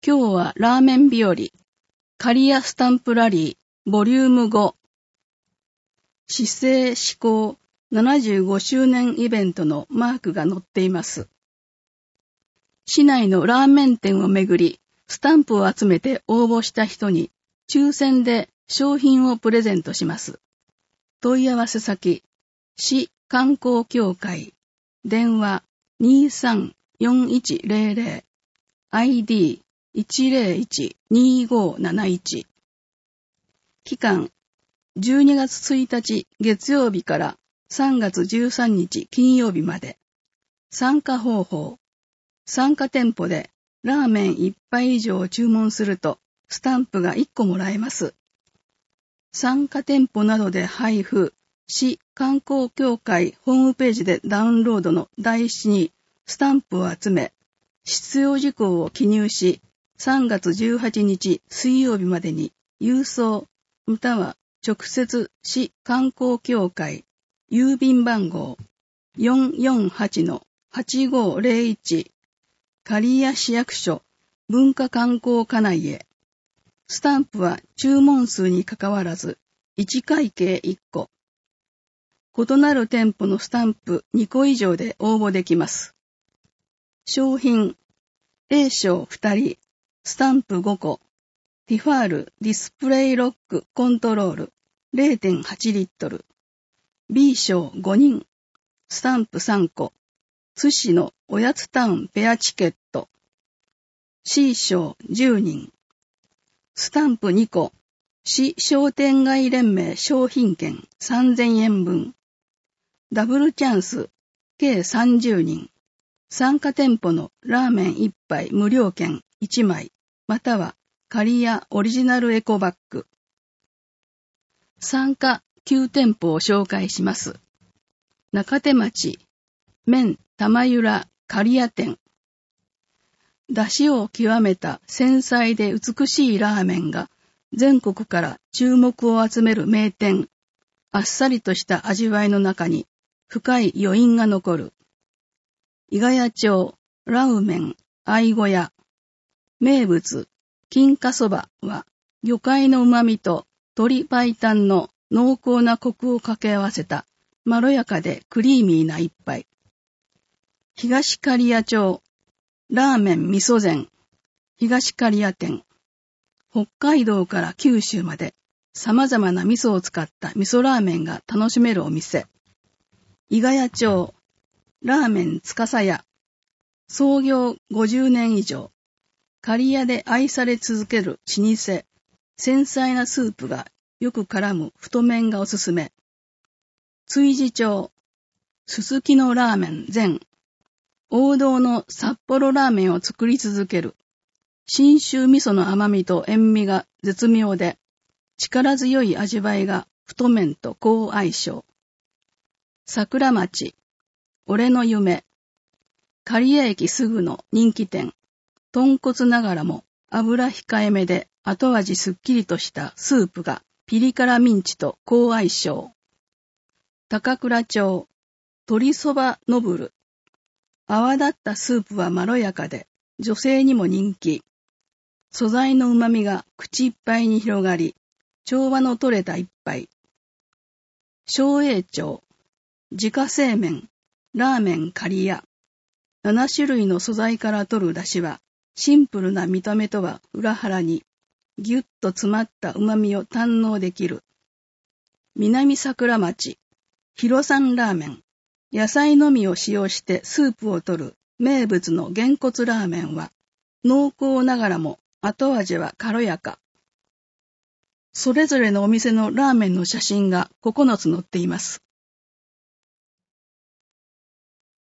今日はラーメン日和、刈谷スタンプラリー、ボリューム5、市政施行75周年イベントのマークが載っています。市内のラーメン店をめぐり、スタンプを集めて応募した人に、抽選で商品をプレゼントします。問い合わせ先、市観光協会、電話234100、ID1012571。期間、12月1日月曜日から3月13日金曜日まで。参加方法、参加店舗でラーメン1杯以上注文するとスタンプが1個もらえます。参加店舗などで配布、市観光協会ホームページでダウンロードの台紙にスタンプを集め、必要事項を記入し、3月18日水曜日までに郵送、または直接市観光協会郵便番号 448-8501 刈谷市役所文化観光課内へ。スタンプは注文数にかかわらず1会計1個。異なる店舗のスタンプ2個以上で応募できます。商品 A 賞2人、スタンプ5個、ティファールディスプレイロックコントロール 0.8 リットル、B 賞5人、スタンプ3個、津市のおやつタウンペアチケット、C 賞10人、スタンプ2個、市商店街連盟商品券3000円分、ダブルチャンス計30人、参加店舗のラーメン1杯無料券1枚、または刈谷オリジナルエコバッグ。参加9店舗を紹介します。中手町、麺玉浦刈谷店。出汁を極めた繊細で美しいラーメンが全国から注目を集める名店。あっさりとした味わいの中に深い余韻が残る。伊ヶ谷町ラーメン愛小屋。名物金華そばは魚介の旨味と鶏白湯の濃厚なコクを掛け合わせたまろやかでクリーミーな一杯。東刈谷町ラーメン味噌膳東刈谷店。北海道から九州まで様々な味噌を使った味噌ラーメンが楽しめるお店。伊ヶ谷町ラーメン司屋。創業50年以上。刈谷で愛され続ける老舗。繊細なスープがよく絡む太麺がおすすめ。築地町すすきのラーメン全。王道の札幌ラーメンを作り続ける。信州味噌の甘みと塩味が絶妙で、力強い味わいが太麺と好相性。桜町、俺の夢。刈谷駅すぐの人気店。豚骨ながらも油控えめで後味すっきりとしたスープがピリ辛ミンチと好相性。高倉町、鶏そばノブル。泡立ったスープはまろやかで女性にも人気。素材の旨味が口いっぱいに広がり、調和の取れた一杯。松栄町、自家製麺、ラーメン刈谷。7種類の素材から取る出汁は、シンプルな見た目とは裏腹に、ぎゅっと詰まった旨味を堪能できる。南桜町、広山ラーメン。野菜のみを使用してスープを取る名物のげんこつラーメンは、濃厚ながらも後味は軽やか。それぞれのお店のラーメンの写真が9つ載っています。